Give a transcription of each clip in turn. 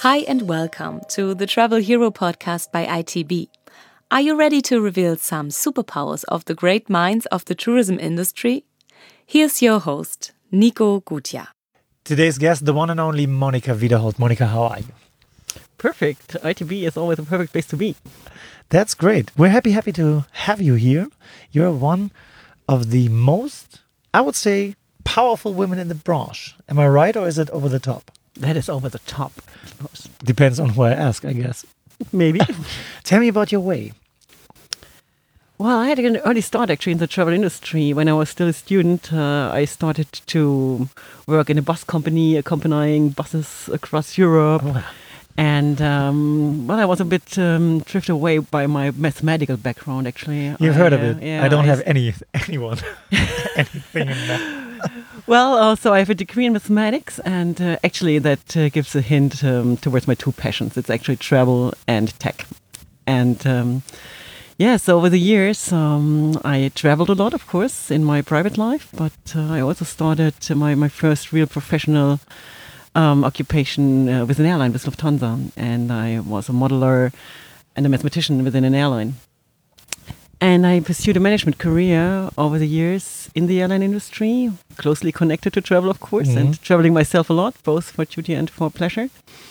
Hi and welcome to the Travel Hero podcast by ITB. Are you ready to reveal some superpowers of the great minds of the tourism industry? Here's your host, Nico Gutia. Today's guest, the one and only Monika Wiederholt. Monika, how are you? Perfect. ITB is always a perfect place to be. That's great. We're happy to have you here. You're one of the most, I would say, powerful women in the branch. Am I right, or is it over the top? That is over the top. Depends on who I ask, I guess. Maybe. Tell me about your way. Well, I had an early start actually in the travel industry. When I was still a student, I started to work in a bus company, accompanying buses across Europe. Oh. And, I was a bit drifted away by my mathematical background, actually. You've heard of it. Yeah, I don't have anyone, anything in that. Well, so I have a degree in mathematics, and actually that gives a hint towards my two passions. It's actually travel and tech. And so over the years, I traveled a lot, of course, in my private life, but I also started my first real professional occupation with an airline, with Lufthansa. And I was a modeler and a mathematician within an airline. And I pursued a management career over the years in the airline industry, closely connected to travel, of course, and traveling myself a lot, both for duty and for pleasure.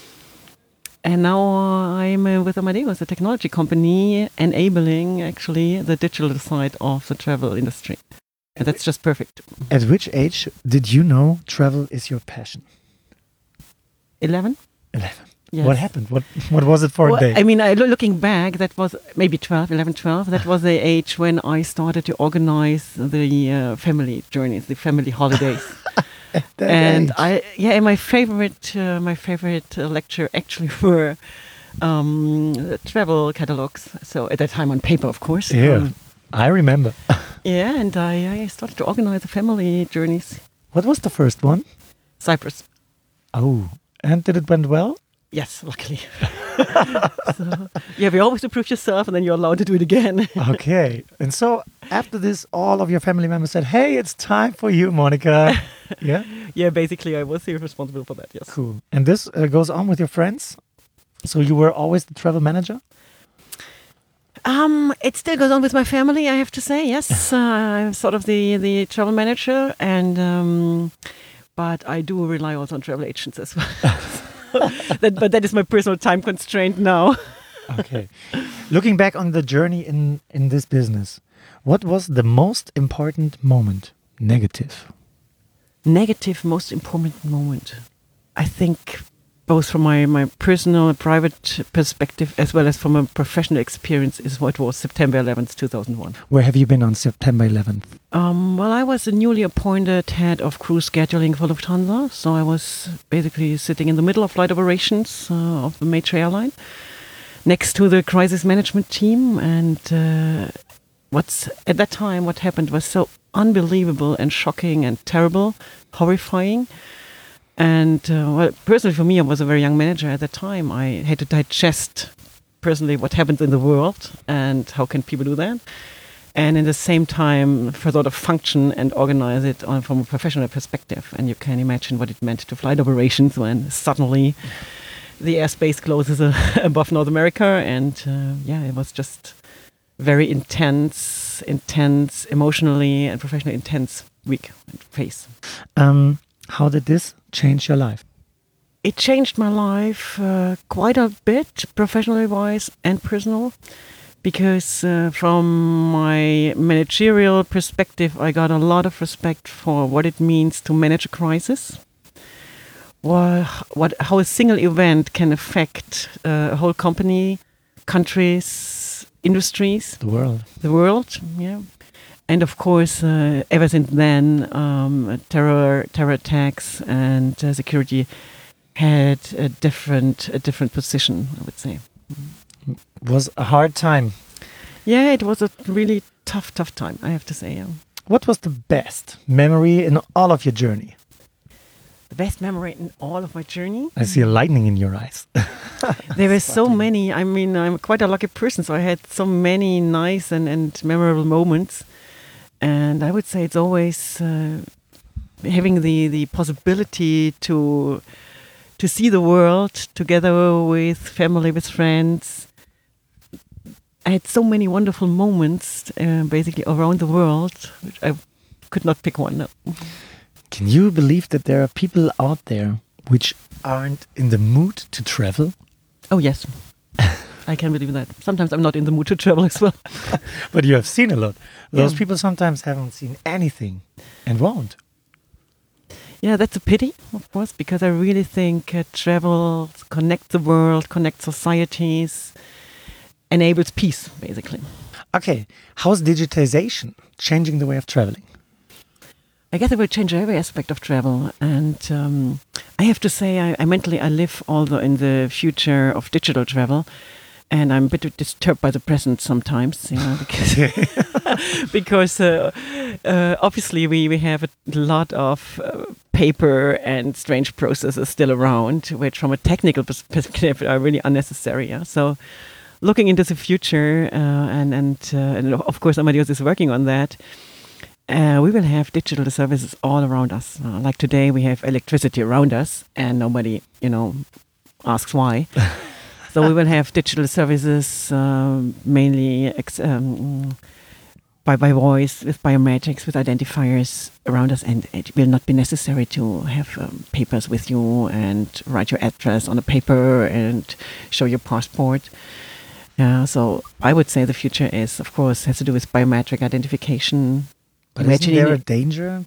And now I'm with Amadeus, a technology company, enabling actually the digital side of the travel industry. And that's just perfect. At which age did you know travel is your passion? 11? 11. Yes. What happened? What was it for a day? I mean, looking back, that was maybe 11, 12. That was the age when I started to organize the family journeys, the family holidays. And age. my favorite lecture actually were travel catalogs. So at that time on paper, of course. Yeah, I remember. And I started to organize the family journeys. What was the first one? Cyprus. Oh, and did it went well? Yes, luckily. We always improve yourself, and then you're allowed to do it again. Okay. And so after this, all of your family members said, hey, it's time for you, Monika. Yeah? Yeah, basically, I was responsible for that, yes. Cool. And this goes on with your friends? So you were always the travel manager? It still goes on with my family, I have to say, yes. I'm sort of the travel manager, and but I do rely also on travel agents as well. But that is my personal time constraint now. Okay. Looking back on the journey in this business, what was the most important moment? Negative Most important moment. I think both from my personal, private perspective as well as from a professional experience is what was September 11th, 2001. Where have you been on September 11th? I was a newly appointed head of crew scheduling for Lufthansa. So I was basically sitting in the middle of flight operations of the major airline next to the crisis management team. And at that time, what happened was so unbelievable and shocking and terrible, horrifying. And personally for me, I was a very young manager at that time. I had to digest personally what happens in the world and how can people do that. And in the same time, for sort of function and organize it from a professional perspective. And you can imagine what it meant to flight operations when suddenly the airspace closes above North America. And it was just very intense, emotionally and professionally intense week and phase. How did this change your life? It changed my life quite a bit, professionally wise and personal, because from my managerial perspective, I got a lot of respect for what it means to manage a crisis, how a single event can affect a whole company, countries, industries. The world, yeah. And of course, ever since then, terror attacks and security had a different position, I would say. Was a hard time. Yeah, it was a really tough time, I have to say. Yeah. What was the best memory in all of your journey? The best memory in all of my journey? I see a lightning in your eyes. There were so many. I mean, I'm quite a lucky person, so I had so many nice and memorable moments. And I would say it's always having the possibility to to see the world together with family, with friends. I had so many wonderful moments, basically around the world, which I could not pick one. No. Can you believe that there are people out there which aren't in the mood to travel? Oh, yes. I can believe that. Sometimes I'm not in the mood to travel as well. But you have seen a lot. Those Yeah. people sometimes haven't seen anything and won't. Yeah, that's a pity, of course, because I really think travel connects the world, connects societies, enables peace, basically. Okay, how's digitization changing the way of traveling? I guess it will change every aspect of travel. And I have to say, I mentally live although in the future of digital travel. And I'm a bit disturbed by the present sometimes, you know, because obviously we have a lot of paper and strange processes still around, which from a technical perspective are really unnecessary. Yeah? So looking into the future, and of course Amadeus is working on that, we will have digital services all around us. Like today we have electricity around us and nobody, asks why. So we will have digital services mainly by voice, with biometrics, with identifiers around us, and it will not be necessary to have papers with you and write your address on a paper and show your passport. So I would say the future is, of course, has to do with biometric identification. But isn't there a danger?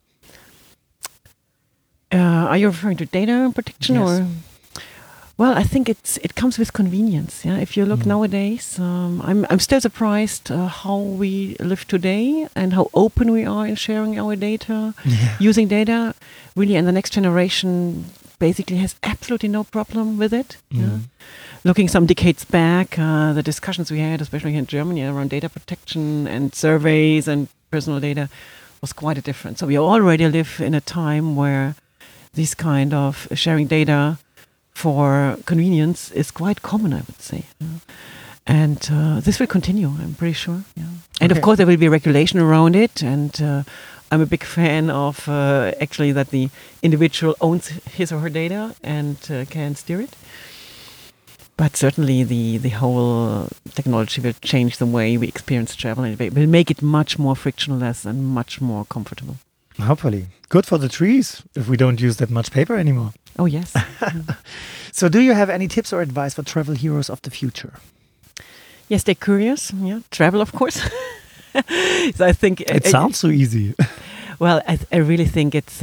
Are you referring to data protection? Yes. Or? Well, I think it comes with convenience. Yeah, if you look nowadays, I'm still surprised how we live today and how open we are in sharing our data, using data. Really, and the next generation basically has absolutely no problem with it. Yeah. Looking some decades back, the discussions we had, especially here in Germany, around data protection and surveys and personal data, was quite a difference. So we already live in a time where this kind of sharing data for convenience is quite common, I would say. Yeah. And this will continue, I'm pretty sure. Yeah. And of course, there will be regulation around it. And I'm a big fan of actually that the individual owns his or her data and can steer it. But certainly the whole technology will change the way we experience travel, and it will make it much more frictionless and much more comfortable. Hopefully. Good for the trees if we don't use that much paper anymore. Oh, yes. So do you have any tips or advice for travel heroes of the future? Yes, stay curious. Yeah, travel, of course. So I think it sounds so easy. Well, I really think it's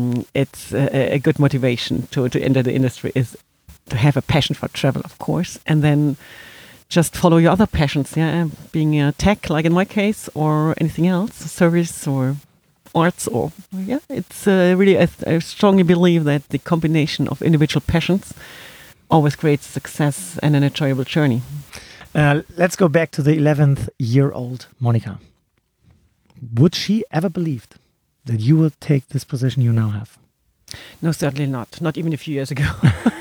a good motivation to enter the industry is to have a passion for travel, of course, and then just follow your other passions. Yeah, being tech, like in my case, or anything else, service or arts, or it's really. I strongly believe that the combination of individual passions always creates success and an enjoyable journey. Let's go back to the 11th-year-old Monika. Would she ever believed that you would take this position you now have? No, certainly not. Not even a few years ago.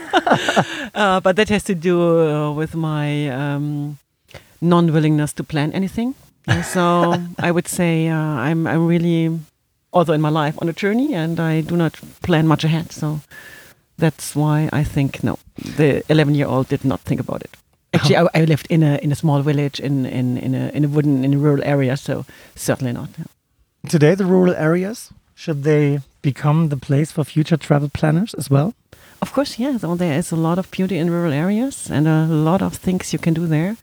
But that has to do with my non-willingness to plan anything. So I would say I'm really, also in my life, on a journey, and I do not plan much ahead. So that's why I think, no, the 11-year-old did not think about it. Actually, I lived in a small village in a rural area, so certainly not. Yeah. Today, the rural areas, should they become the place for future travel planners as well? Of course, yes. So there is a lot of beauty in rural areas and a lot of things you can do there.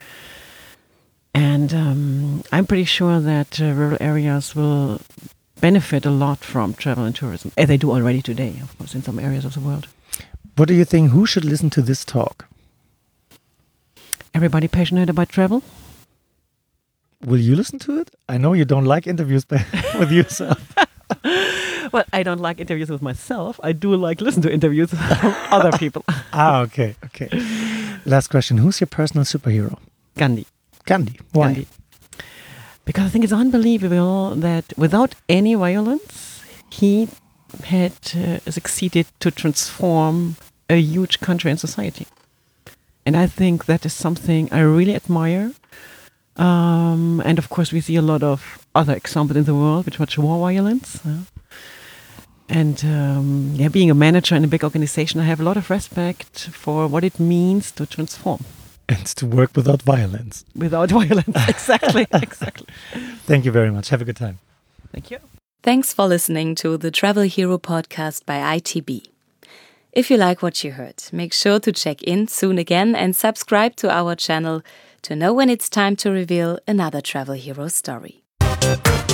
And I'm pretty sure that rural areas will benefit a lot from travel and tourism, as they do already today, of course, in some areas of the world. What do you think? Who should listen to this talk? Everybody passionate about travel? Will you listen to it? I know you don't like interviews with yourself. Well, I don't like interviews with myself. I do like listen to interviews with other people. Okay. Last question. Who's your personal superhero? Gandhi. Gandhi. Why? Gandhi. Because I think it's unbelievable that without any violence, he had succeeded to transform a huge country and society. And I think that is something I really admire. And of course, we see a lot of other examples in the world with much more violence. And being a manager in a big organization, I have a lot of respect for what it means to transform. And to work without violence. Without violence, exactly, exactly. Thank you very much. Have a good time. Thank you. Thanks for listening to the Travel Hero podcast by ITB. If you like what you heard, make sure to check in soon again and subscribe to our channel to know when it's time to reveal another Travel Hero story.